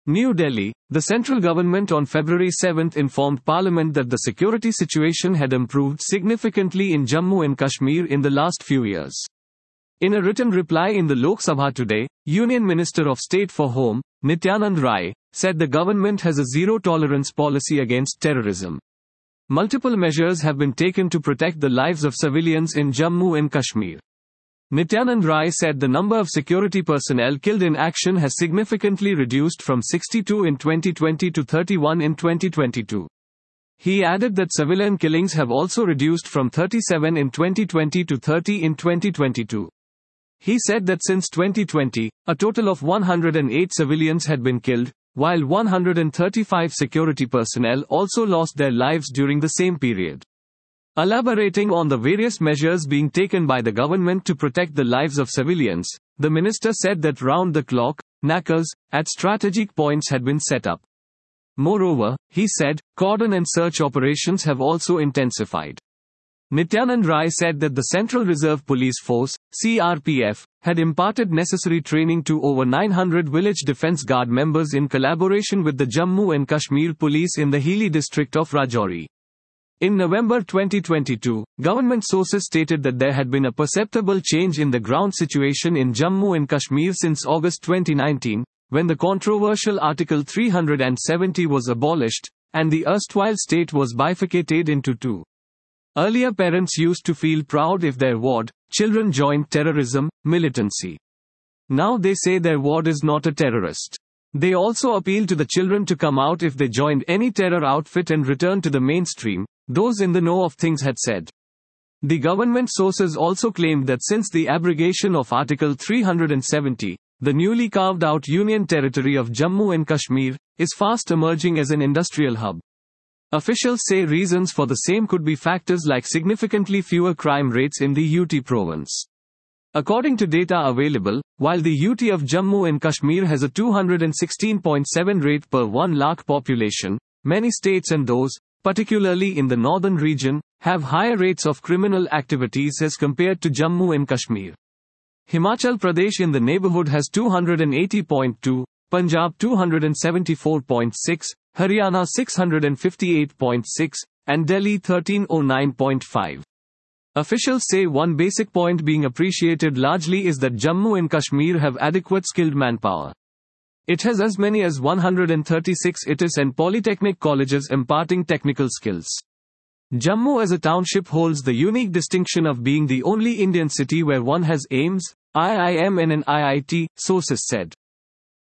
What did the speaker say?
New Delhi, the central government on February 7 informed Parliament that the security situation had improved significantly in Jammu and Kashmir in the last few years. In a written reply in the Lok Sabha today, Union Minister of State for Home, Nityanand Rai, said the government has a zero-tolerance policy against terrorism. Multiple measures have been taken to protect the lives of civilians in Jammu and Kashmir. Nityanand Rai said the number of security personnel killed in action has significantly reduced from 62 in 2020 to 31 in 2022. He added that civilian killings have also reduced from 37 in 2020 to 30 in 2022. He said that since 2020, a total of 108 civilians had been killed, while 135 security personnel also lost their lives during the same period. Elaborating on the various measures being taken by the government to protect the lives of civilians, the minister said that round-the-clock nakas at strategic points had been set up. Moreover, he said, cordon and search operations have also intensified. Nityanand Rai said that the Central Reserve Police Force, CRPF, had imparted necessary training to over 900 village defence guard members in collaboration with the Jammu and Kashmir Police in the Hili district of Rajouri. In November 2022, government sources stated that there had been a perceptible change in the ground situation in Jammu and Kashmir since August 2019, when the controversial Article 370 was abolished, and the erstwhile state was bifurcated into two. Earlier parents used to feel proud if their ward children joined terrorism, militancy. Now they say their ward is not a terrorist. They also appeal to the children to come out if they joined any terror outfit and return to the mainstream, those in the know of things had said. The government sources also claimed that since the abrogation of Article 370, the newly carved out Union territory of Jammu and Kashmir is fast emerging as an industrial hub. Officials say reasons for the same could be factors like significantly fewer crime rates in the UT province. According to data available, while the UT of Jammu and Kashmir has a 216.7 rate per 1 lakh population, many states and those, particularly in the northern region, have higher rates of criminal activities as compared to Jammu and Kashmir. Himachal Pradesh in the neighborhood has 280.2, Punjab 274.6, Haryana 658.6, and Delhi 1309.5. Officials say one basic point being appreciated largely is that Jammu and Kashmir have adequate skilled manpower. It has as many as 136 ITIS and polytechnic colleges imparting technical skills. Jammu as a township holds the unique distinction of being the only Indian city where one has AIIMS, IIM and an IIT, sources said.